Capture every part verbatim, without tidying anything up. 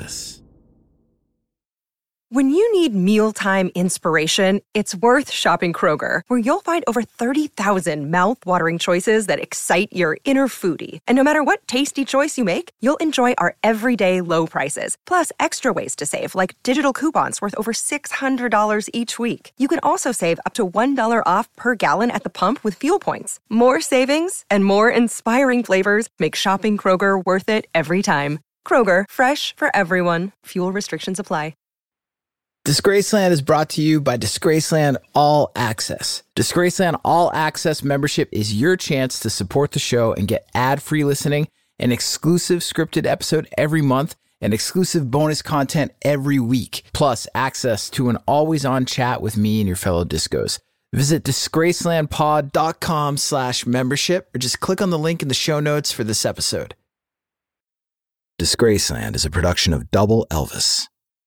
Elvis. When you need mealtime inspiration, it's worth shopping Kroger, where you'll find over thirty thousand mouth-watering choices that excite your inner foodie. And no matter what tasty choice you make, you'll enjoy our everyday low prices, plus extra ways to save, like digital coupons worth over six hundred dollars each week. You can also save up to one dollar off per gallon at the pump with fuel points. More savings and more inspiring flavors make shopping Kroger worth it every time. Kroger, fresh for everyone. Fuel restrictions apply. Disgraceland is brought to you by Disgraceland All Access. Disgraceland All Access membership is your chance to support the show and get ad-free listening, an exclusive scripted episode every month, and exclusive bonus content every week, plus access to an always-on chat with me and your fellow discos. Visit disgracelandpod.com slash membership or just click on the link in the show notes for this episode. Disgraceland is a production of Double Elvis.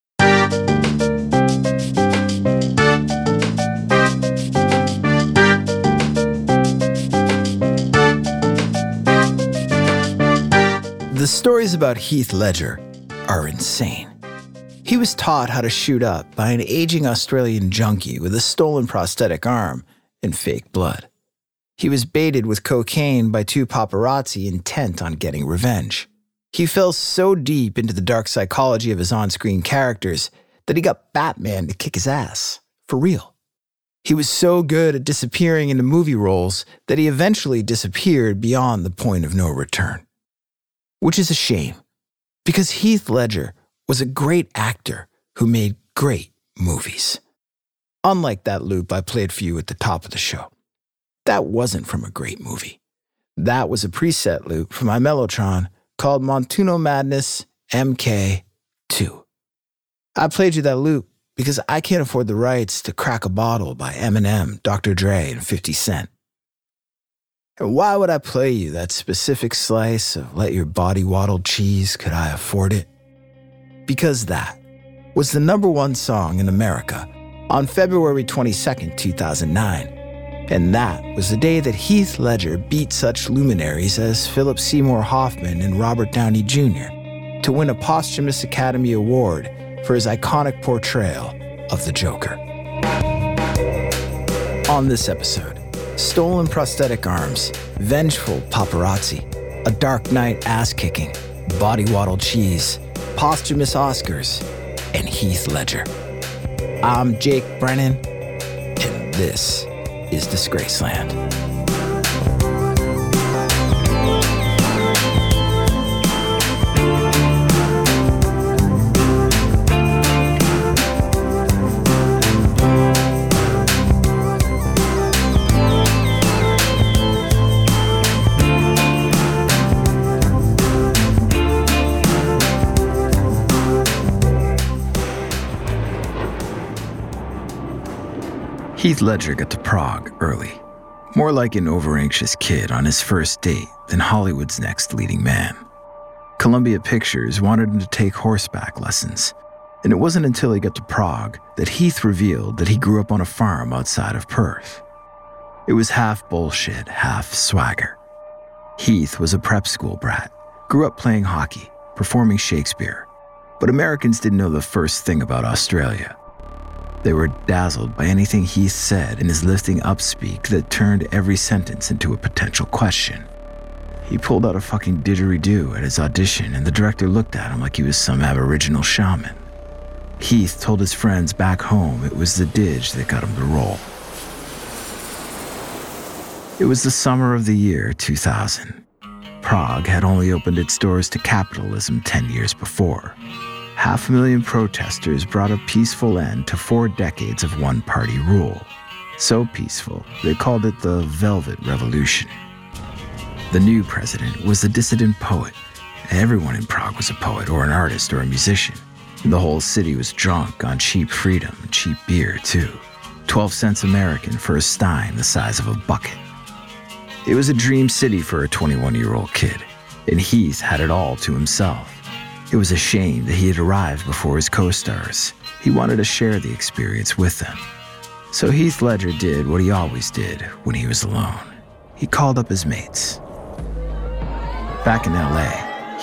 The stories about Heath Ledger are insane. He was taught how to shoot up by an aging Australian junkie with a stolen prosthetic arm and fake blood. He was baited with cocaine by two paparazzi intent on getting revenge. He fell so deep into the dark psychology of his on-screen characters that he got Batman to kick his ass, for real. He was so good at disappearing into movie roles that he eventually disappeared beyond the point of no return. Which is a shame, because Heath Ledger was a great actor who made great movies. Unlike that loop I played for you at the top of the show. That wasn't from a great movie. That was a preset loop from my Mellotron called Montuno Madness M K two. I played you that loop because I can't afford the rights to Crack a Bottle by Eminem, Doctor Dre, and fifty Cent. And why would I play you that specific slice of Let Your Body Waddle cheese? Could I afford it? Because that was the number one song in America on February twenty-second, two thousand nine. And that was the day that Heath Ledger beat such luminaries as Philip Seymour Hoffman and Robert Downey Junior to win a posthumous Academy Award for his iconic portrayal of the Joker. On this episode, stolen prosthetic arms, vengeful paparazzi, a Dark Knight ass-kicking, body waddle cheese, posthumous Oscars, and Heath Ledger. I'm Jake Brennan, and this is Disgraceland. Heath Ledger got to Prague early, more like an overanxious kid on his first date than Hollywood's next leading man. Columbia Pictures wanted him to take horseback lessons, and it wasn't until he got to Prague that Heath revealed that he grew up on a farm outside of Perth. It was half bullshit, half swagger. Heath was a prep school brat, grew up playing hockey, performing Shakespeare, but Americans didn't know the first thing about Australia. They were dazzled by anything Heath said in his lifting up speak that turned every sentence into a potential question. He pulled out a fucking didgeridoo at his audition, and the director looked at him like he was some aboriginal shaman. Heath told his friends back home it was the didge that got him the role. It was the summer of the year two thousand. Prague had only opened its doors to capitalism ten years before. Half a million protesters brought a peaceful end to four decades of one-party rule. So peaceful, they called it the Velvet Revolution. The new president was a dissident poet. Everyone in Prague was a poet or an artist or a musician. And the whole city was drunk on cheap freedom and cheap beer, too. Twelve cents American for a stein the size of a bucket. It was a dream city for a twenty-one-year-old kid, and Heath had it all to himself. It was a shame that he had arrived before his co-stars. He wanted to share the experience with them. So Heath Ledger did what he always did when he was alone. He called up his mates. Back in L A,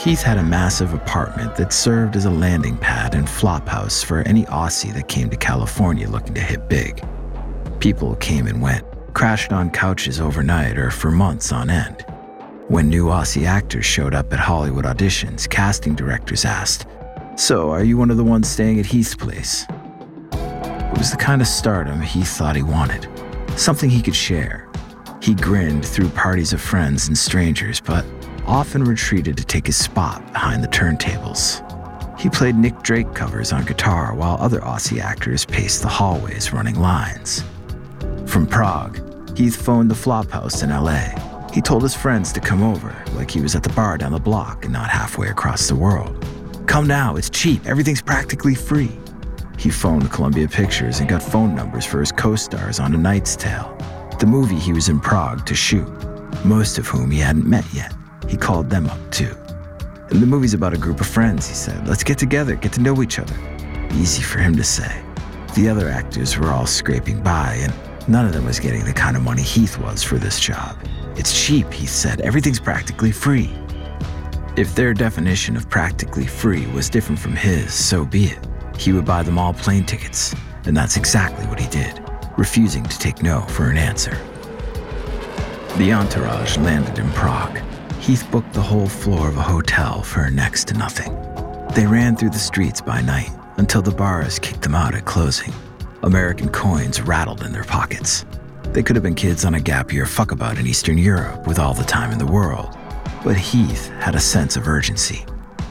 Heath had a massive apartment that served as a landing pad and flophouse for any Aussie that came to California looking to hit big. People came and went, crashed on couches overnight or for months on end. When new Aussie actors showed up at Hollywood auditions, casting directors asked, "So, are you one of the ones staying at Heath's place?" It was the kind of stardom Heath thought he wanted, something he could share. He grinned through parties of friends and strangers, but often retreated to take his spot behind the turntables. He played Nick Drake covers on guitar while other Aussie actors paced the hallways running lines. From Prague, Heath phoned the Flophouse in L A. He told his friends to come over, like he was at the bar down the block and not halfway across the world. "Come now, it's cheap, everything's practically free." He phoned Columbia Pictures and got phone numbers for his co-stars on A Knight's Tale, the movie he was in Prague to shoot, most of whom he hadn't met yet. He called them up too. "And the movie's about a group of friends," he said. "Let's get together, get to know each other." Easy for him to say. The other actors were all scraping by, and none of them was getting the kind of money Heath was for this job. "It's cheap," Heath said. "Everything's practically free." If their definition of practically free was different from his, so be it. He would buy them all plane tickets, and that's exactly what he did, refusing to take no for an answer. The entourage landed in Prague. Heath booked the whole floor of a hotel for next to nothing. They ran through the streets by night until the bars kicked them out at closing. American coins rattled in their pockets. They could have been kids on a gap year fuckabout in Eastern Europe with all the time in the world, but Heath had a sense of urgency.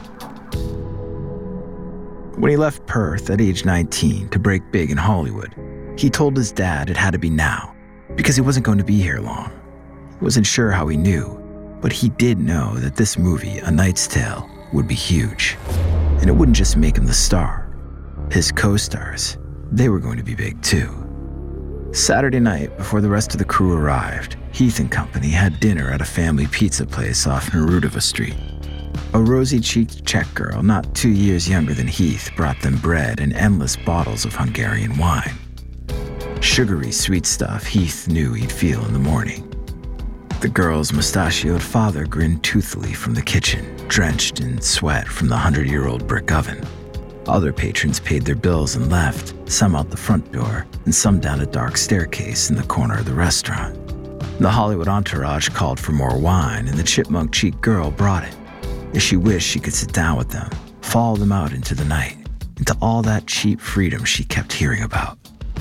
When he left Perth at age nineteen to break big in Hollywood, he told his dad it had to be now, because he wasn't going to be here long. He wasn't sure how he knew, but he did know that this movie, A Knight's Tale, would be huge. And it wouldn't just make him the star. His co-stars, they were going to be big too. Saturday night, before the rest of the crew arrived, Heath and company had dinner at a family pizza place off Nerudova Street. A rosy-cheeked Czech girl, not two years younger than Heath, brought them bread and endless bottles of Hungarian wine. Sugary, sweet stuff Heath knew he'd feel in the morning. The girl's mustachioed father grinned toothily from the kitchen, drenched in sweat from the hundred-year-old brick oven. Other patrons paid their bills and left, some out the front door, and some down a dark staircase in the corner of the restaurant. The Hollywood entourage called for more wine, and the chipmunk-cheeked girl brought it. As she wished she could sit down with them, follow them out into the night, into all that cheap freedom she kept hearing about.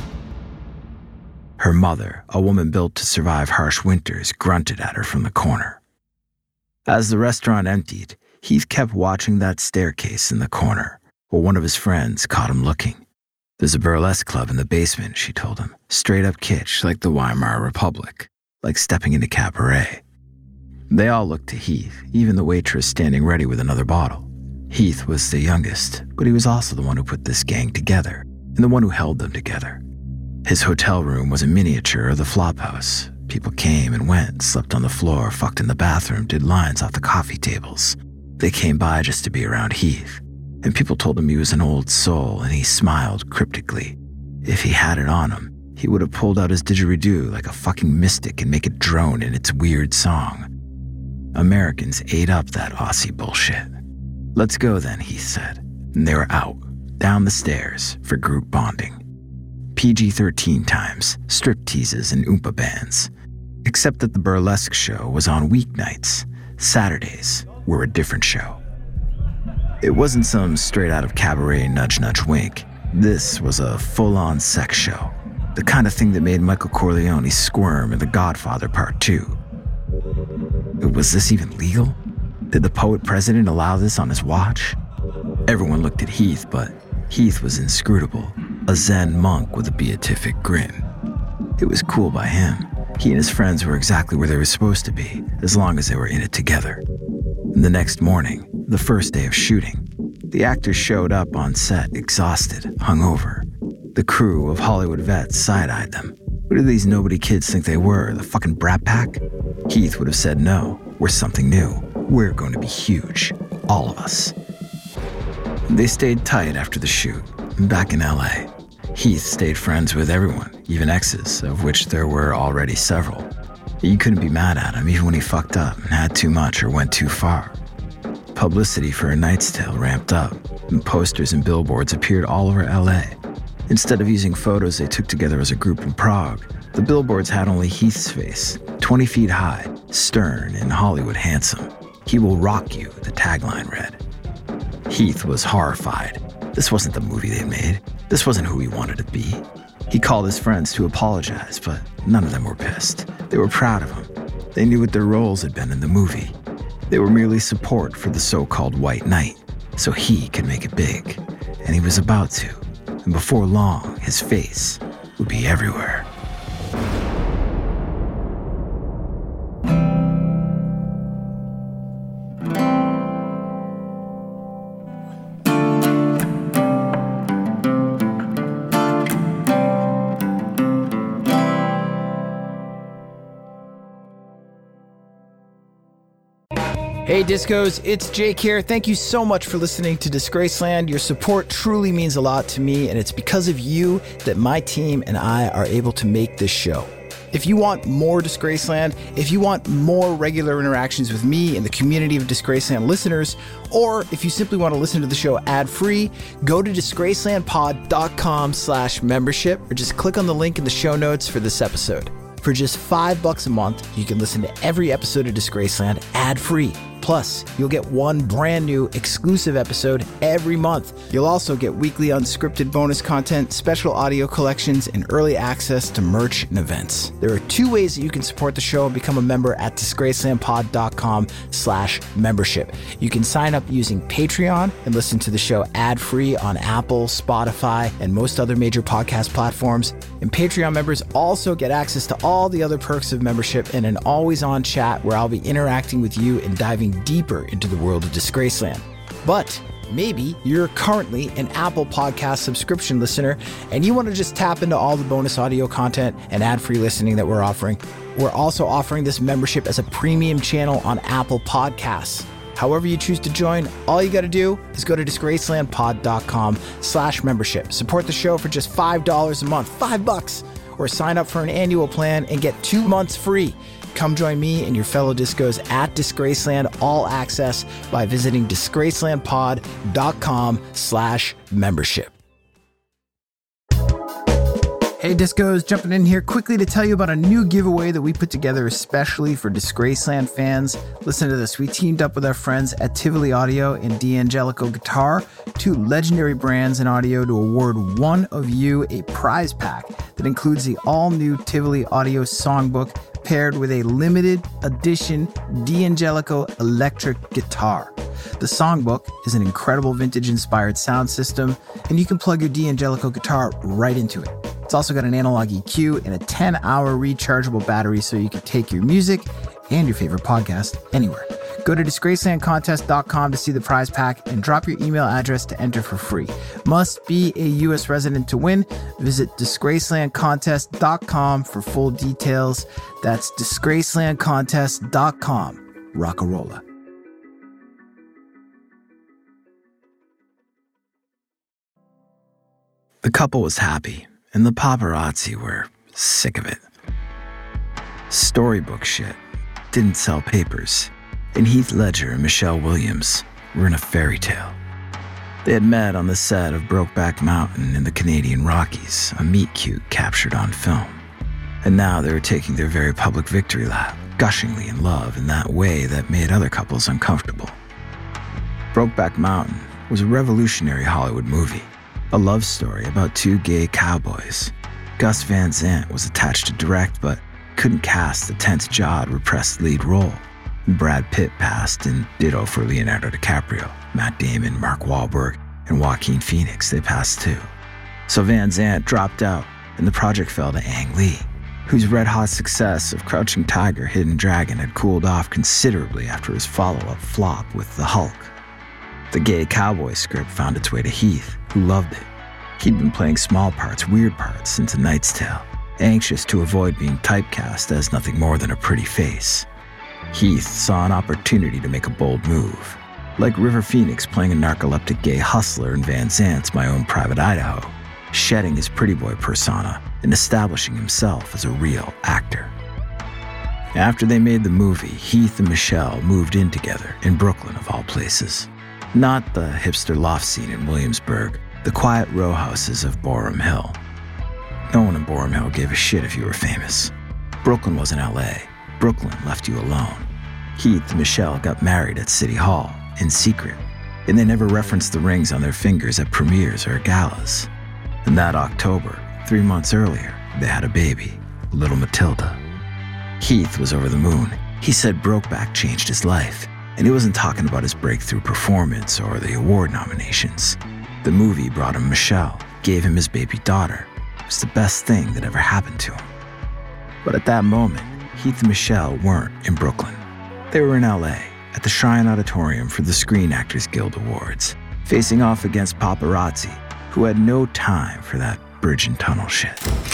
Her mother, a woman built to survive harsh winters, grunted at her from the corner. As the restaurant emptied, Heath kept watching that staircase in the corner, where one of his friends caught him looking. "There's a burlesque club in the basement," she told him. "Straight up kitsch, like the Weimar Republic, like stepping into cabaret." They all looked to Heath, even the waitress standing ready with another bottle. Heath was the youngest, but he was also the one who put this gang together, and the one who held them together. His hotel room was a miniature of the Flophouse. People came and went, slept on the floor, fucked in the bathroom, did lines off the coffee tables. They came by just to be around Heath, and people told him he was an old soul, and he smiled cryptically. If he had it on him, he would have pulled out his didgeridoo like a fucking mystic and make it drone in its weird song. Americans ate up that Aussie bullshit. "Let's go then," Heath said, and they were out, down the stairs for group bonding. P G thirteen times, strip teases and oompa bands. Except that the burlesque show was on weeknights. Saturdays were a different show. It wasn't some straight out of cabaret nudge nudge wink. This was a full-on sex show. The kind of thing that made Michael Corleone squirm in The Godfather Part two. Was this even legal? Did the poet president allow this on his watch? Everyone looked at Heath, but Heath was inscrutable, a Zen monk with a beatific grin. It was cool by him. He and his friends were exactly where they were supposed to be, as long as they were in it together. The next morning, the first day of shooting, the actors showed up on set exhausted, hungover. The crew of Hollywood vets side-eyed them. What do these nobody kids think they were, the fucking Brat Pack? Heath would have said no, we're something new. We're going to be huge, all of us. They stayed tight after the shoot, back in L A. Heath stayed friends with everyone, even exes, of which there were already several. You couldn't be mad at him even when he fucked up and had too much or went too far. Publicity for A Knight's Tale ramped up, and posters and billboards appeared all over L A. Instead of using photos they took together as a group in Prague, the billboards had only Heath's face, twenty feet high, stern and Hollywood handsome. "He will rock you," the tagline read. Heath was horrified. This wasn't the movie they'd made. This wasn't who he wanted to be. He called his friends to apologize, but none of them were pissed. They were proud of him. They knew what their roles had been in the movie. They were merely support for the so-called White Knight, so he could make it big. And he was about to. And before long, his face would be everywhere. Hey Discos, it's Jake here. Thank you so much for listening to Disgraceland. Your support truly means a lot to me, and it's because of you that my team and I are able to make this show. If you want more Disgraceland, if you want more regular interactions with me and the community of Disgraceland listeners, or if you simply want to listen to the show ad-free, go to disgracelandpod.com slash membership, or just click on the link in the show notes for this episode. For just five bucks a month, you can listen to every episode of Disgraceland ad-free. Plus, you'll get one brand new exclusive episode every month. You'll also get weekly unscripted bonus content, special audio collections, and early access to merch and events. There are two ways that you can support the show and become a member at disgracelandpod.com slash membership. You can sign up using Patreon and listen to the show ad-free on Apple, Spotify, and most other major podcast platforms. And Patreon members also get access to all the other perks of membership and an always-on chat where I'll be interacting with you and diving deeper into the world of Disgraceland. But maybe you're currently an Apple Podcast subscription listener and you want to just tap into all the bonus audio content and ad-free listening that we're offering. We're also offering this membership as a premium channel on Apple Podcasts. However you choose to join, all you got to do is go to disgracelandpod.com slash membership. Support the show for just five dollars a month, five bucks, or sign up for an annual plan and get two months free. Come join me and your fellow discos at Disgraceland All Access by visiting disgracelandpod.com slash membership. Hey Discos, jumping in here quickly to tell you about a new giveaway that we put together especially for Disgraceland fans. Listen to this. We teamed up with our friends at Tivoli Audio and D'Angelico Guitar, two legendary brands in audio, to award one of you a prize pack that includes the all-new Tivoli Audio songbook paired with a limited edition D'Angelico electric guitar. The songbook is an incredible vintage-inspired sound system, and you can plug your D'Angelico guitar right into it. It's also got an analog E Q and a ten-hour rechargeable battery so you can take your music and your favorite podcast anywhere. Go to disgraceland contest dot com to see the prize pack and drop your email address to enter for free. Must be a U S resident to win. Visit disgraceland contest dot com for full details. That's disgraceland contest dot com. Rockarola. The couple was happy, and the paparazzi were sick of it. Storybook shit didn't sell papers, and Heath Ledger and Michelle Williams were in a fairy tale. They had met on the set of Brokeback Mountain in the Canadian Rockies, a meet-cute captured on film. And now they were taking their very public victory lap, gushingly in love in that way that made other couples uncomfortable. Brokeback Mountain was a revolutionary Hollywood movie, a love story about two gay cowboys. Gus Van Sant was attached to direct, but couldn't cast the tense-jawed, repressed lead role. Brad Pitt passed, and ditto for Leonardo DiCaprio, Matt Damon, Mark Wahlberg, and Joaquin Phoenix. They passed too. So Van Sant dropped out, and the project fell to Ang Lee, whose red-hot success of Crouching Tiger, Hidden Dragon had cooled off considerably after his follow-up flop with The Hulk. The gay cowboy script found its way to Heath, who loved it. He'd been playing small parts, weird parts, since A Knight's Tale, anxious to avoid being typecast as nothing more than a pretty face. Heath saw an opportunity to make a bold move, like River Phoenix playing a narcoleptic gay hustler in Van Zant's My Own Private Idaho, shedding his pretty boy persona and establishing himself as a real actor. After they made the movie, Heath and Michelle moved in together in Brooklyn, of all places. Not the hipster loft scene in Williamsburg, the quiet row houses of Boerum Hill. No one in Boerum Hill gave a shit if you were famous. Brooklyn wasn't L A. Brooklyn left you alone. Heath and Michelle got married at City Hall, in secret, and they never referenced the rings on their fingers at premieres or galas. And that October, three months earlier, they had a baby, little Matilda. Heath was over the moon. He said Brokeback changed his life, and he wasn't talking about his breakthrough performance or the award nominations. The movie brought him Michelle, gave him his baby daughter. It was the best thing that ever happened to him. But at that moment, Heath and Michelle weren't in Brooklyn. They were in L A, at the Shrine Auditorium for the Screen Actors Guild Awards, facing off against paparazzi, who had no time for that bridge and tunnel shit.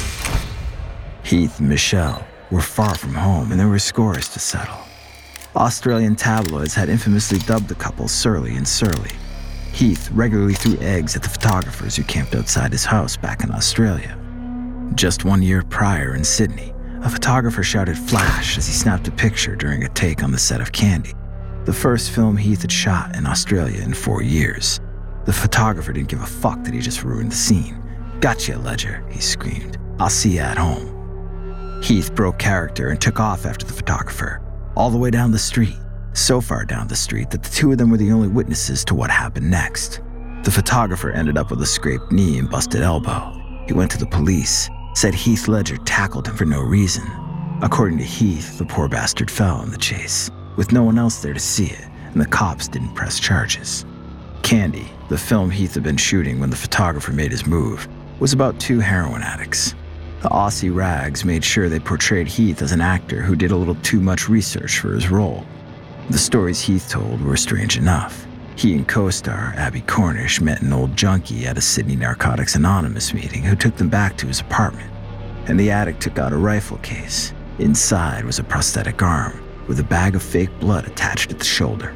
Heath and Michelle were far from home, and there were scores to settle. Australian tabloids had infamously dubbed the couple Surly and Surly. Heath regularly threw eggs at the photographers who camped outside his house back in Australia. Just one year prior in Sydney, a photographer shouted "flash" as he snapped a picture during a take on the set of Candy, the first film Heath had shot in Australia in four years. The photographer didn't give a fuck that he just ruined the scene. "Gotcha, Ledger," he screamed. "I'll see you at home." Heath broke character and took off after the photographer, all the way down the street, so far down the street that the two of them were the only witnesses to what happened next. The photographer ended up with a scraped knee and busted elbow. He went to the police, said Heath Ledger tackled him for no reason. According to Heath, the poor bastard fell in the chase, with no one else there to see it, and the cops didn't press charges. Candy, the film Heath had been shooting when the photographer made his move, was about two heroin addicts. The Aussie rags made sure they portrayed Heath as an actor who did a little too much research for his role. The stories Heath told were strange enough. He and co-star Abby Cornish met an old junkie at a Sydney Narcotics Anonymous meeting who took them back to his apartment, and the addict took out a rifle case. Inside was a prosthetic arm with a bag of fake blood attached at the shoulder.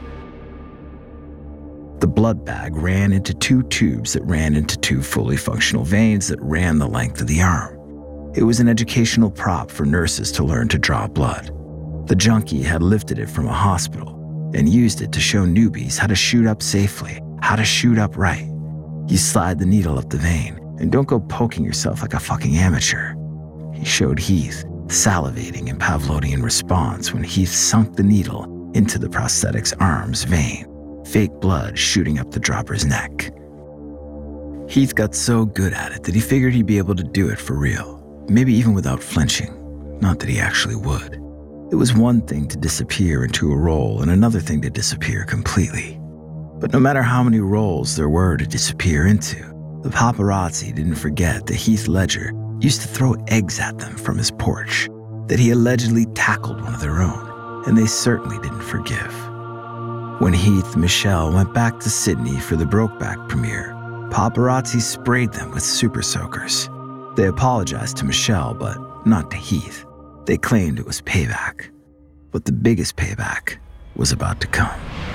The blood bag ran into two tubes that ran into two fully functional veins that ran the length of the arm. It was an educational prop for nurses to learn to draw blood. The junkie had lifted it from a hospital and used it to show newbies how to shoot up safely, how to shoot up right. You slide the needle up the vein and don't go poking yourself like a fucking amateur. He showed Heath, salivating in Pavlovian response when Heath sunk the needle into the prosthetic's arm's vein, fake blood shooting up the dropper's neck. Heath got so good at it that he figured he'd be able to do it for real, maybe even without flinching, not that he actually would. It was one thing to disappear into a role and another thing to disappear completely. But no matter how many roles there were to disappear into, the paparazzi didn't forget that Heath Ledger used to throw eggs at them from his porch, that he allegedly tackled one of their own, and they certainly didn't forgive. When Heath and Michelle went back to Sydney for the Brokeback premiere, paparazzi sprayed them with super soakers. They apologized to Michelle, but not to Heath. They claimed it was payback. But the biggest payback was about to come.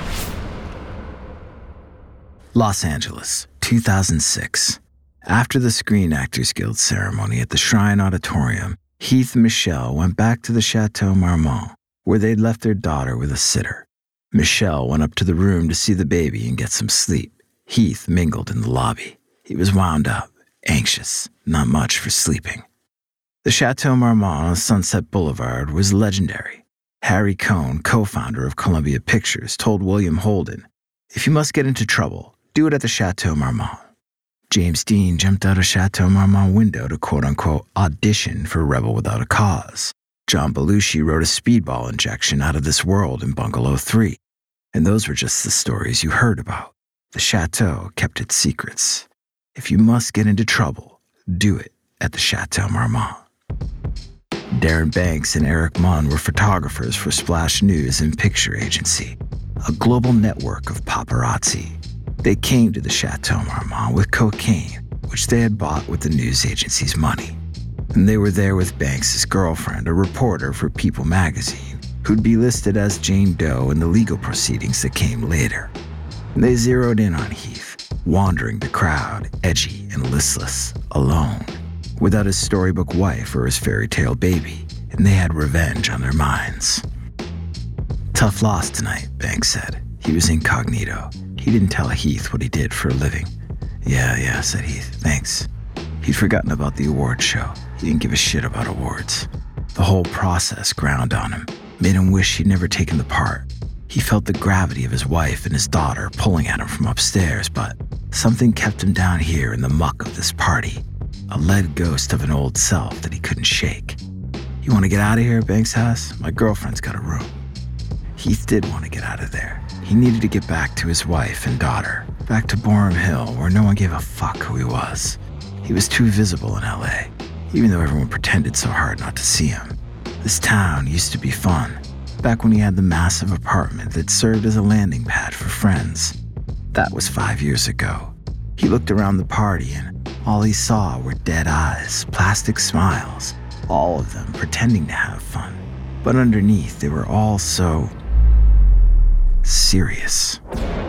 Los Angeles, two thousand six. After the Screen Actors Guild ceremony at the Shrine Auditorium, Heath and Michelle went back to the Chateau Marmont, where they'd left their daughter with a sitter. Michelle went up to the room to see the baby and get some sleep. Heath mingled in the lobby. He was wound up, anxious, not much for sleeping. The Chateau Marmont on Sunset Boulevard was legendary. Harry Cohn, co-founder of Columbia Pictures, told William Holden, "If you must get into trouble, do it at the Chateau Marmont." James Dean jumped out a Chateau Marmont window to quote-unquote audition for Rebel Without a Cause. John Belushi wrote a speedball injection out of this world in Bungalow three. And those were just the stories you heard about. The Chateau kept its secrets. If you must get into trouble, do it at the Chateau Marmont. Darren Banks and Eric Munn were photographers for Splash News and Picture Agency, a global network of paparazzi. They came to the Chateau Marmont with cocaine, which they had bought with the news agency's money. And they were there with Banks' girlfriend, a reporter for People magazine, who'd be listed as Jane Doe in the legal proceedings that came later. And they zeroed in on Heath, wandering the crowd, edgy and listless, alone, without his storybook wife or his fairy tale baby, and they had revenge on their minds. Tough loss tonight, Banks said. He was incognito. He didn't tell Heath what he did for a living. Yeah, yeah, said Heath. Thanks. He'd forgotten about the award show. He didn't give a shit about awards. The whole process ground on him, made him wish he'd never taken the part. He felt the gravity of his wife and his daughter pulling at him from upstairs, but something kept him down here in the muck of this party. A lead ghost of an old self that he couldn't shake. You want to get out of here, Banks asked? My girlfriend's got a room. Heath did want to get out of there. He needed to get back to his wife and daughter, back to Borum Hill, where no one gave a fuck who he was. He was too visible in L A, even though everyone pretended so hard not to see him. This town used to be fun, back when he had the massive apartment that served as a landing pad for friends. That was five years ago. He looked around the party and all he saw were dead eyes, plastic smiles, all of them pretending to have fun. But underneath, they were all so serious.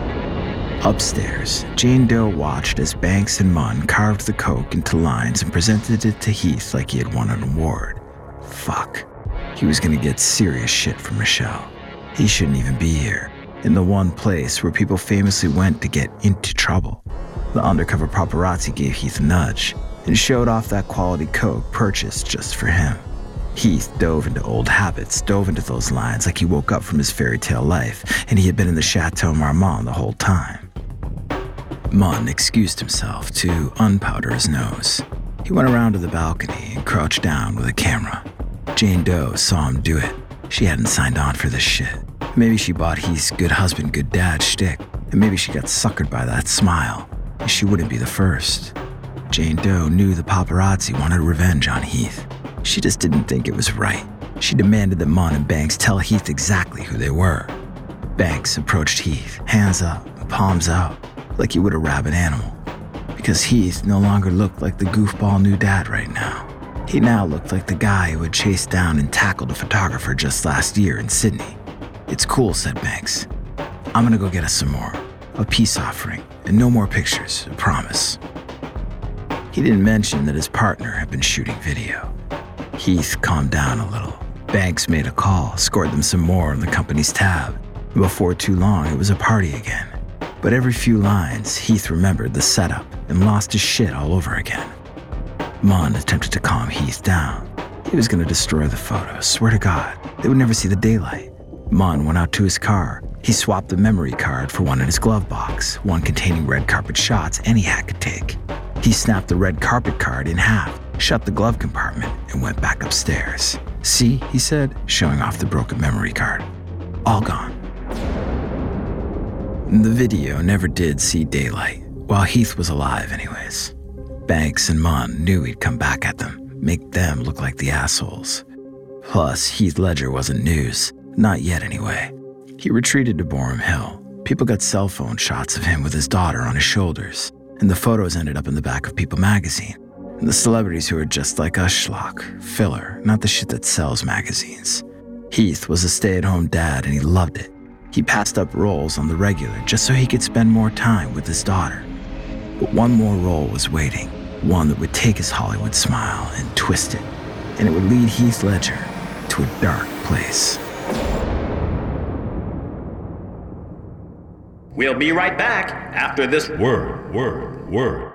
Upstairs, Jane Doe watched as Banks and Munn carved the coke into lines and presented it to Heath like he had won an award. Fuck. He was gonna get serious shit from Michelle. He shouldn't even be here, in the one place where people famously went to get into trouble. The undercover paparazzi gave Heath a nudge and showed off that quality coke purchased just for him. Heath dove into old habits, dove into those lines like he woke up from his fairy tale life and he had been in the Chateau Marmont the whole time. Munn excused himself to unpowder his nose. He went around to the balcony and crouched down with a camera. Jane Doe saw him do it. She hadn't signed on for this shit. Maybe she bought Heath's good husband, good dad shtick, and maybe she got suckered by that smile. And she wouldn't be the first. Jane Doe knew the paparazzi wanted revenge on Heath. She just didn't think it was right. She demanded that Munn and Banks tell Heath exactly who they were. Banks approached Heath, hands up, palms out, like he would a rabid animal. Because Heath no longer looked like the goofball new dad right now. He now looked like the guy who had chased down and tackled a photographer just last year in Sydney. It's cool, said Banks. I'm gonna go get us some more. A peace offering, and no more pictures, I promise. He didn't mention that his partner had been shooting video. Heath calmed down a little. Banks made a call, scored them some more on the company's tab. And before too long, it was a party again. But every few lines, Heath remembered the setup and lost his shit all over again. Munn attempted to calm Heath down. He was going to destroy the photos, swear to God. They would never see the daylight. Munn went out to his car. He swapped the memory card for one in his glove box, one containing red carpet shots any hack could take. He snapped the red carpet card in half, shut the glove compartment, and went back upstairs. See, he said, showing off the broken memory card. All gone. The video never did see daylight, while Heath was alive anyways. Banks and Munn knew he'd come back at them, make them look like the assholes. Plus, Heath Ledger wasn't news, not yet anyway. He retreated to Borum Hill. People got cell phone shots of him with his daughter on his shoulders, and the photos ended up in the back of People magazine. And the celebrities who are just like us schlock, filler, not the shit that sells magazines. Heath was a stay-at-home dad and he loved it. He passed up roles on the regular just so he could spend more time with his daughter. But one more role was waiting, one that would take his Hollywood smile and twist it, and it would lead Heath Ledger to a dark place. We'll be right back after this word, word, word.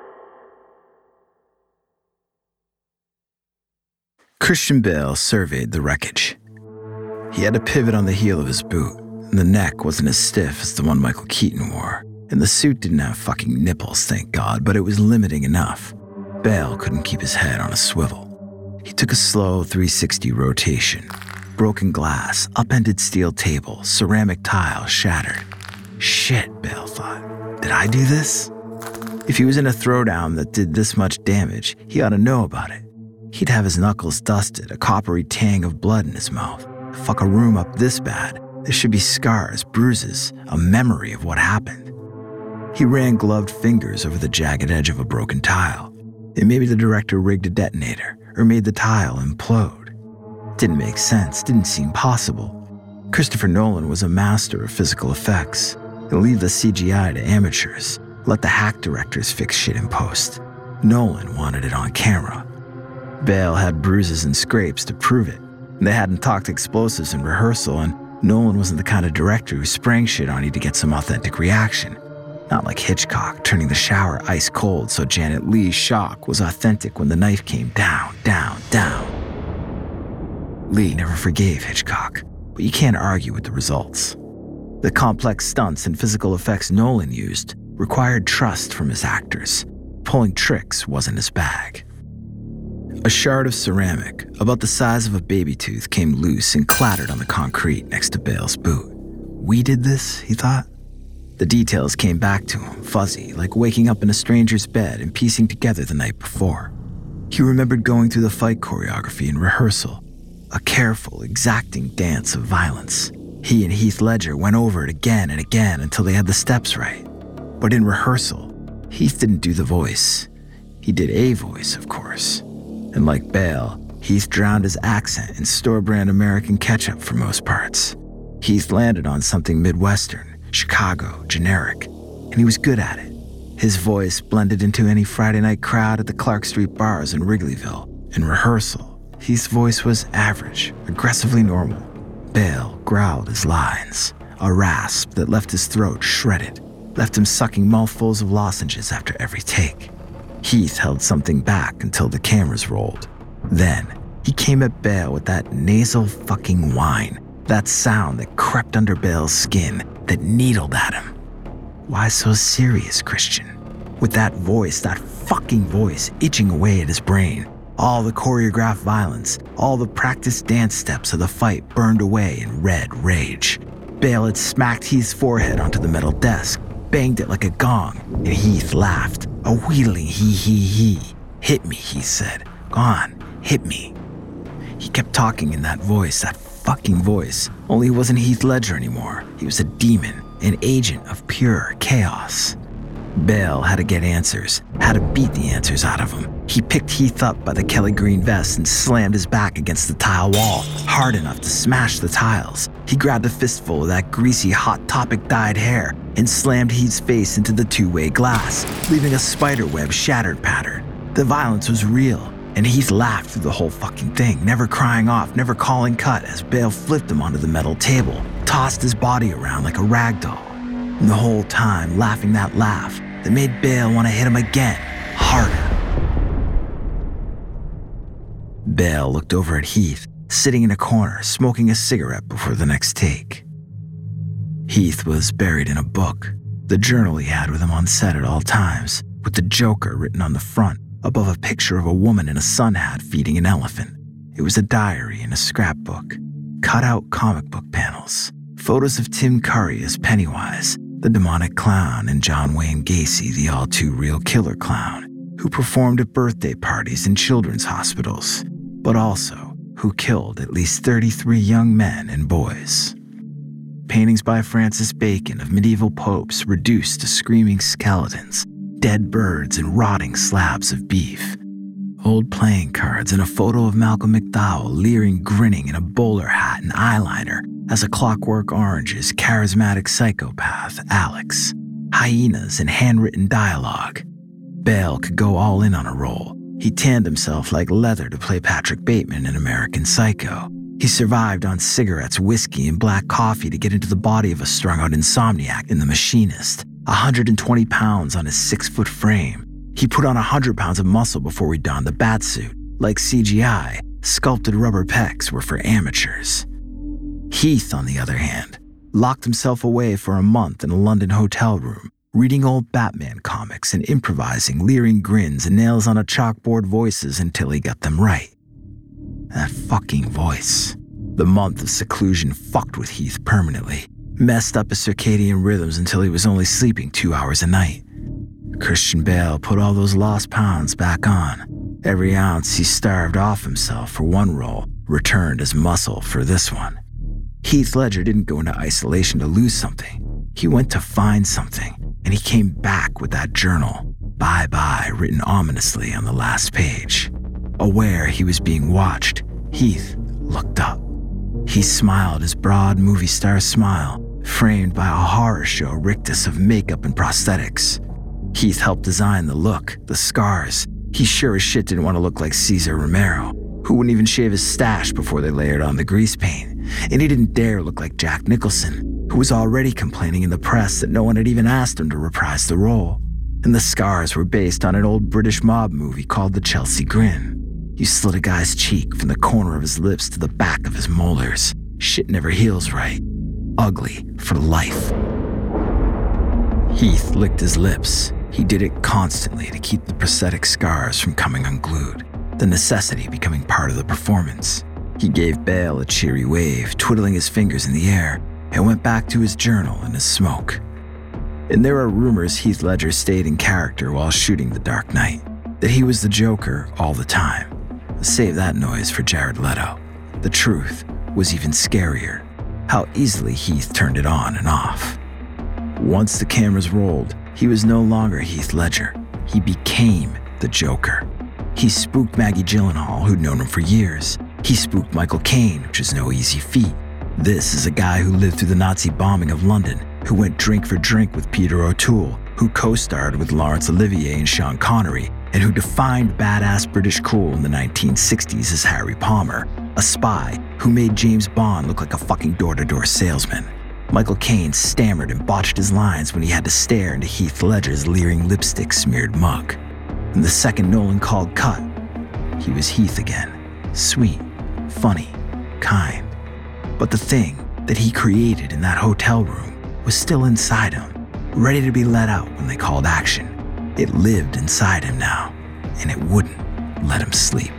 Christian Bale surveyed the wreckage. He had a pivot on the heel of his boot, and the neck wasn't as stiff as the one Michael Keaton wore, and the suit didn't have fucking nipples, thank God, but it was limiting enough. Bale couldn't keep his head on a swivel. He took a slow three sixty rotation. Broken glass, upended steel table, ceramic tile shattered. Shit, Bale thought. Did I do this? If he was in a throwdown that did this much damage, he ought to know about it. He'd have his knuckles dusted, a coppery tang of blood in his mouth. Fuck a room up this bad. There should be scars, bruises, a memory of what happened. He ran gloved fingers over the jagged edge of a broken tile. And maybe the director rigged a detonator or made the tile implode. Didn't make sense, didn't seem possible. Christopher Nolan was a master of physical effects. He'll leave the C G I to amateurs. Let the hack directors fix shit in post. Nolan wanted it on camera. Bale had bruises and scrapes to prove it. They hadn't talked explosives in rehearsal, and Nolan wasn't the kind of director who sprang shit on you to get some authentic reaction. Not like Hitchcock turning the shower ice cold so Janet Leigh's shock was authentic when the knife came down, down, down. Leigh never forgave Hitchcock, but you can't argue with the results. The complex stunts and physical effects Nolan used required trust from his actors. Pulling tricks wasn't his bag. A shard of ceramic, about the size of a baby tooth, came loose and clattered on the concrete next to Bale's boot. We did this, he thought. The details came back to him, fuzzy, like waking up in a stranger's bed and piecing together the night before. He remembered going through the fight choreography in rehearsal, a careful, exacting dance of violence. He and Heath Ledger went over it again and again until they had the steps right. But in rehearsal, Heath didn't do the voice. He did a voice, of course. And like Bale, Heath drowned his accent in store-brand American ketchup for most parts. Heath landed on something Midwestern, Chicago, generic, and he was good at it. His voice blended into any Friday night crowd at the Clark Street bars in Wrigleyville. In rehearsal, Heath's voice was average, aggressively normal. Bale growled his lines, a rasp that left his throat shredded, left him sucking mouthfuls of lozenges after every take. Heath held something back until the cameras rolled. Then, he came at Bale with that nasal fucking whine, that sound that crept under Bale's skin, that needled at him. Why so serious, Christian? With that voice, that fucking voice itching away at his brain, all the choreographed violence, all the practiced dance steps of the fight burned away in red rage. Bale had smacked Heath's forehead onto the metal desk, banged it like a gong, and Heath laughed, a wheedling hee-hee-hee. Hit me, he said. Go on, hit me. He kept talking in that voice, that fucking voice, only he wasn't Heath Ledger anymore. He was a demon, an agent of pure chaos. Bale had to get answers, had to beat the answers out of him. He picked Heath up by the Kelly green vest and slammed his back against the tile wall, hard enough to smash the tiles. He grabbed a fistful of that greasy Hot Topic dyed hair and slammed Heath's face into the two-way glass, leaving a spiderweb shattered pattern. The violence was real, and Heath laughed through the whole fucking thing, never crying off, never calling cut as Bale flipped him onto the metal table, tossed his body around like a rag doll. And the whole time laughing that laugh that made Bale want to hit him again, harder. Bale looked over at Heath, sitting in a corner, smoking a cigarette before the next take. Heath was buried in a book, the journal he had with him on set at all times, with the Joker written on the front, above a picture of a woman in a sun hat feeding an elephant. It was a diary and a scrapbook, cut-out comic book panels, photos of Tim Curry as Pennywise, the demonic clown, and John Wayne Gacy, the all-too-real killer clown, who performed at birthday parties in children's hospitals, but also who killed at least thirty-three young men and boys. Paintings by Francis Bacon of medieval popes reduced to screaming skeletons, dead birds, and rotting slabs of beef. Old playing cards and a photo of Malcolm McDowell leering, grinning in a bowler hat and eyeliner as a Clockwork Orange's charismatic psychopath, Alex. Hyenas and handwritten dialogue. Bale could go all in on a role. He tanned himself like leather to play Patrick Bateman in American Psycho. He survived on cigarettes, whiskey, and black coffee to get into the body of a strung-out insomniac in The Machinist. one hundred twenty pounds on his six-foot frame. He put on one hundred pounds of muscle before we donned the bat suit. Like C G I, sculpted rubber pecs were for amateurs. Heath, on the other hand, locked himself away for a month in a London hotel room, reading old Batman comics and improvising leering grins and nails on a chalkboard voices until he got them right. That fucking voice. The month of seclusion fucked with Heath permanently, messed up his circadian rhythms until he was only sleeping two hours a night. Christian Bale put all those lost pounds back on. Every ounce he starved off himself for one role returned as muscle for this one. Heath Ledger didn't go into isolation to lose something. He went to find something, and he came back with that journal, bye-bye, written ominously on the last page. Aware he was being watched, Heath looked up. He smiled his broad movie star smile, framed by a horror show rictus of makeup and prosthetics. Heath helped design the look, the scars. He sure as shit didn't want to look like Cesar Romero. who wouldn't even shave his stash before they layered on the grease paint. And he didn't dare look like Jack Nicholson, who was already complaining in the press that no one had even asked him to reprise the role. And the scars were based on an old British mob movie called The Chelsea Grin. You slit a guy's cheek from the corner of his lips to the back of his molars. Shit never heals right. Ugly for life. Heath licked his lips. He did it constantly to keep the prosthetic scars from coming unglued, the necessity becoming part of the performance. He gave Bale a cheery wave, twiddling his fingers in the air, and went back to his journal and his smoke. And there are rumors Heath Ledger stayed in character while shooting The Dark Knight, that he was the Joker all the time. Save that noise for Jared Leto. The truth was even scarier, how easily Heath turned it on and off. Once the cameras rolled, he was no longer Heath Ledger. He became the Joker. He spooked Maggie Gyllenhaal, who'd known him for years. He spooked Michael Caine, which is no easy feat. This is a guy who lived through the Nazi bombing of London, who went drink for drink with Peter O'Toole, who co-starred with Laurence Olivier and Sean Connery, and who defined badass British cool in the nineteen sixties as Harry Palmer, a spy who made James Bond look like a fucking door-to-door salesman. Michael Caine stammered and botched his lines when he had to stare into Heath Ledger's leering lipstick-smeared mug. And the second Nolan called cut, he was Heath again. Sweet, funny, kind. But the thing that he created in that hotel room was still inside him, ready to be let out when they called action. It lived inside him now, and it wouldn't let him sleep.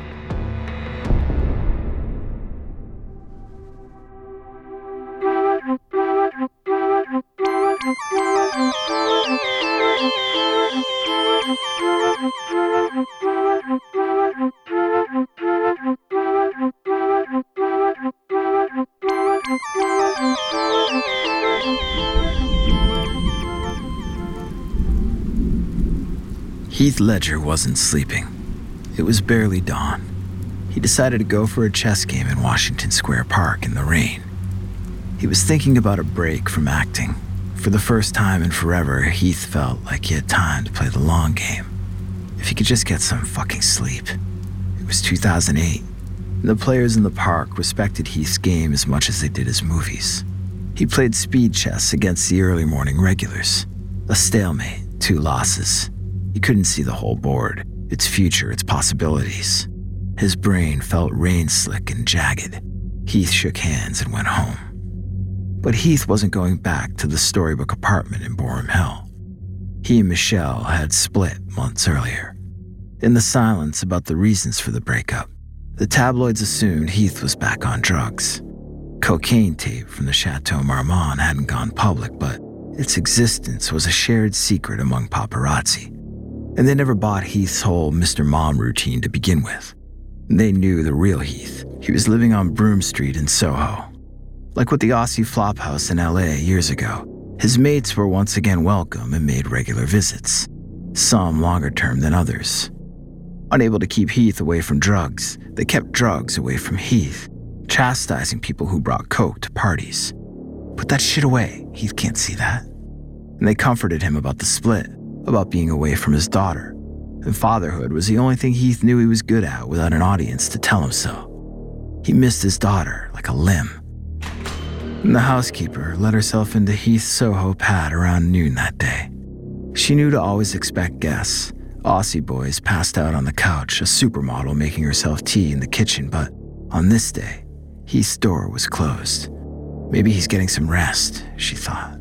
Heath Ledger wasn't sleeping. It was barely dawn. He decided to go for a chess game in Washington Square Park in the rain. He was thinking about a break from acting. For the first time in forever, Heath felt like he had time to play the long game. If he could just get some fucking sleep. It was two thousand eight, and the players in the park respected Heath's game as much as they did his movies. He played speed chess against the early morning regulars. A stalemate, two losses. He couldn't see the whole board, its future, its possibilities. His brain felt rain-slick and jagged. Heath shook hands and went home. But Heath wasn't going back to the storybook apartment in Boerum Hill. He and Michelle had split months earlier. In the silence about the reasons for the breakup, the tabloids assumed Heath was back on drugs. Cocaine tape from the Chateau Marmont hadn't gone public, but its existence was a shared secret among paparazzi. And they never bought Heath's whole Mister Mom routine to begin with. They knew the real Heath. He was living on Broome Street in Soho. Like with the Aussie Flophouse in L A years ago, his mates were once again welcome and made regular visits, some longer term than others. Unable to keep Heath away from drugs, they kept drugs away from Heath, chastising people who brought coke to parties. Put that shit away, Heath can't see that. And they comforted him about the split, about being away from his daughter. And fatherhood was the only thing Heath knew he was good at without an audience to tell him so. He missed his daughter like a limb. And the housekeeper let herself into Heath's Soho pad around noon that day. She knew to always expect guests. Aussie boys passed out on the couch, a supermodel making herself tea in the kitchen, but on this day, Heath's door was closed. Maybe he's getting some rest, she thought.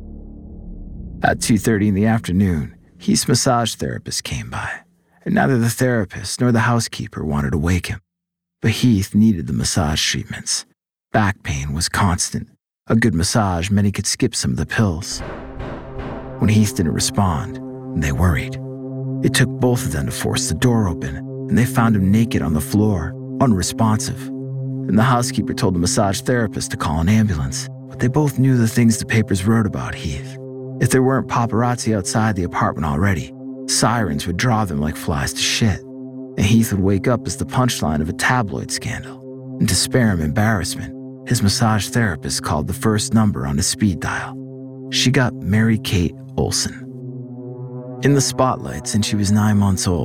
At two thirty in the afternoon, Heath's massage therapist came by, and neither the therapist nor the housekeeper wanted to wake him. But Heath needed the massage treatments. Back pain was constant. A good massage meant he could skip some of the pills. When Heath didn't respond, they worried. It took both of them to force the door open, and they found him naked on the floor, unresponsive. And the housekeeper told the massage therapist to call an ambulance, but they both knew the things the papers wrote about Heath. If there weren't paparazzi outside the apartment already, sirens would draw them like flies to shit, and Heath would wake up as the punchline of a tabloid scandal. And to spare him embarrassment, his massage therapist called the first number on his speed dial. She got Mary Kate Olsen. In the spotlight since she was nine months old,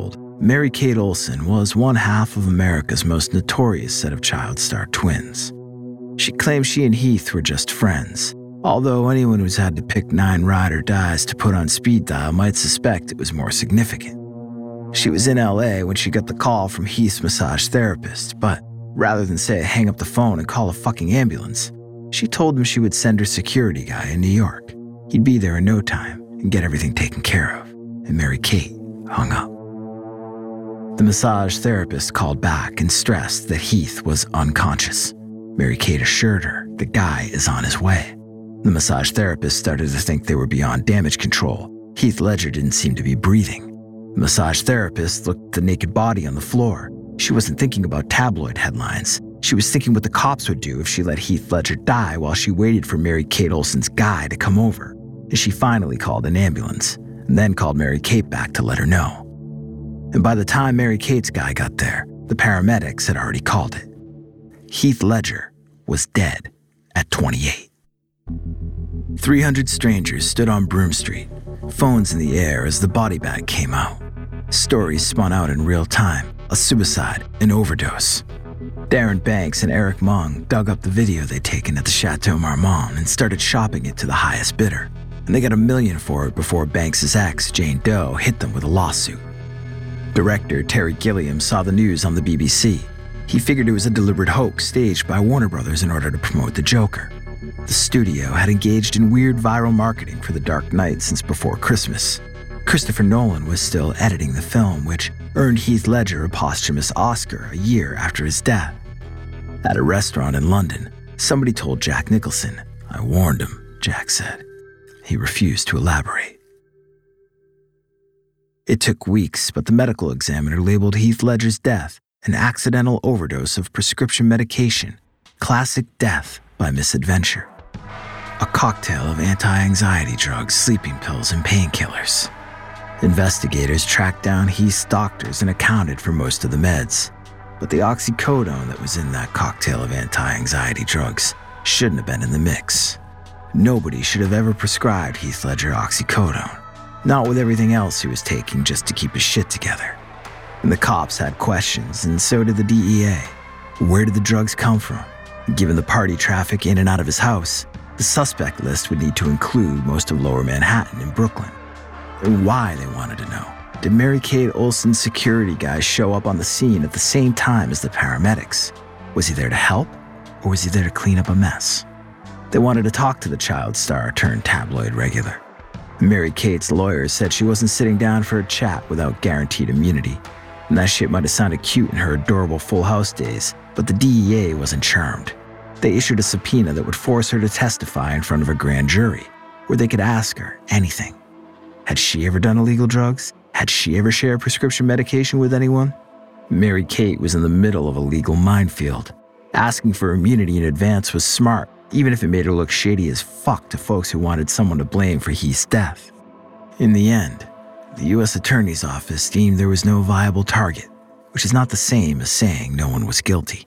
Mary Kate Olsen was one half of America's most notorious set of child star twins. She claimed she and Heath were just friends, although anyone who's had to pick nine ride or dies to put on speed dial might suspect it was more significant. She was in L A when she got the call from Heath's massage therapist, but rather than say hang up the phone and call a fucking ambulance, she told him she would send her security guy in New York. He'd be there in no time and get everything taken care of, and Mary Kate hung up. The massage therapist called back and stressed that Heath was unconscious. Mary Kate assured her the guy is on his way. The massage therapist started to think they were beyond damage control. Heath Ledger didn't seem to be breathing. The massage therapist looked at the naked body on the floor. She wasn't thinking about tabloid headlines. She was thinking what the cops would do if she let Heath Ledger die while she waited for Mary Kate Olsen's guy to come over. And she finally called an ambulance, and then called Mary Kate back to let her know. And by the time Mary Kate's guy got there, the paramedics had already called it. Heath Ledger was dead at twenty-eight. three hundred strangers stood on Broome Street, phones in the air as the body bag came out. Stories spun out in real time, a suicide, an overdose. Darren Banks and Eric Mung dug up the video they'd taken at the Chateau Marmont and started shopping it to the highest bidder. And they got a million for it before Banks' ex, Jane Doe, hit them with a lawsuit. Director Terry Gilliam saw the news on the B B C. He figured it was a deliberate hoax staged by Warner Brothers in order to promote the Joker. The studio had engaged in weird viral marketing for The Dark Knight since before Christmas. Christopher Nolan was still editing the film, which earned Heath Ledger a posthumous Oscar a year after his death. At a restaurant in London, somebody told Jack Nicholson. "I warned him," Jack said. He refused to elaborate. It took weeks, but the medical examiner labeled Heath Ledger's death an accidental overdose of prescription medication, classic death by misadventure. A cocktail of anti-anxiety drugs, sleeping pills, and painkillers. Investigators tracked down Heath's doctors and accounted for most of the meds, but the oxycodone that was in that cocktail of anti-anxiety drugs shouldn't have been in the mix. Nobody should have ever prescribed Heath Ledger oxycodone, not with everything else he was taking just to keep his shit together. And the cops had questions, and so did the D E A. Where did the drugs come from? Given the party traffic in and out of his house, the suspect list would need to include most of Lower Manhattan and Brooklyn. And why, they wanted to know. Did Mary Kate Olsen's security guys show up on the scene at the same time as the paramedics? Was he there to help, or was he there to clean up a mess? They wanted to talk to the child star turned tabloid regular. Mary Kate's lawyers said she wasn't sitting down for a chat without guaranteed immunity. And that shit might have sounded cute in her adorable Full House days, but the D E A wasn't charmed. They issued a subpoena that would force her to testify in front of a grand jury, where they could ask her anything. Had she ever done illegal drugs? Had she ever shared prescription medication with anyone? Mary Kate was in the middle of a legal minefield. Asking for immunity in advance was smart, even if it made her look shady as fuck to folks who wanted someone to blame for Heath's death. In the end, the U S Attorney's Office deemed there was no viable target, which is not the same as saying no one was guilty.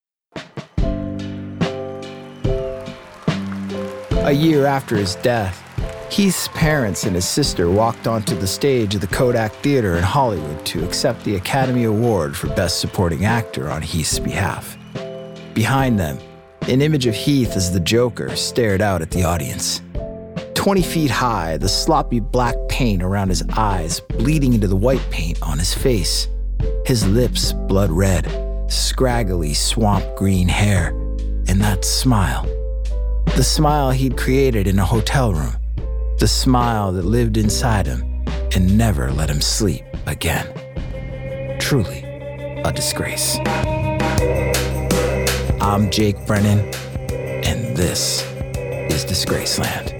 A year after his death, Heath's parents and his sister walked onto the stage of the Kodak Theater in Hollywood to accept the Academy Award for Best Supporting Actor on Heath's behalf. Behind them, an image of Heath as the Joker stared out at the audience. Twenty feet high, the sloppy black paint around his eyes bleeding into the white paint on his face. His lips blood red, scraggly swamp green hair, and that smile. The smile he'd created in a hotel room. The smile that lived inside him and never let him sleep again. Truly a disgrace. I'm Jake Brennan, and this is Disgraceland.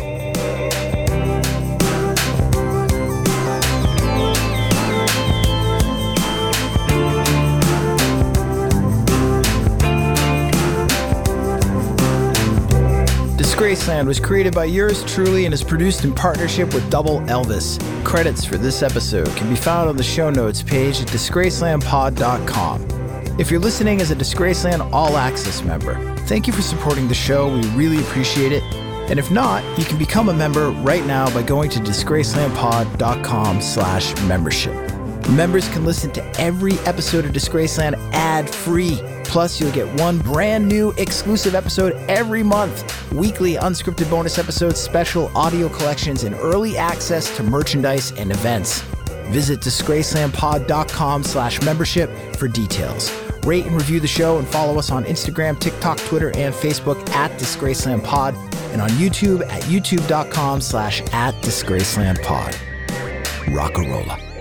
Disgraceland was created by yours truly and is produced in partnership with Double Elvis. Credits for this episode can be found on the show notes page at disgraceland pod dot com. If you're listening as a Disgraceland All Access member, thank you for supporting the show. We really appreciate it. And if not, you can become a member right now by going to disgraceland pod dot com slash membership. Members can listen to every episode of Disgraceland ad-free. Plus, you'll get one brand new exclusive episode every month. Weekly unscripted bonus episodes, special audio collections, and early access to merchandise and events. Visit disgracelandpod.com slash membership for details. Rate and review the show and follow us on Instagram, TikTok, Twitter, and Facebook at DisgracelandPod and on YouTube at youtube.com slash at DisgracelandPod. Rock-a-rolla.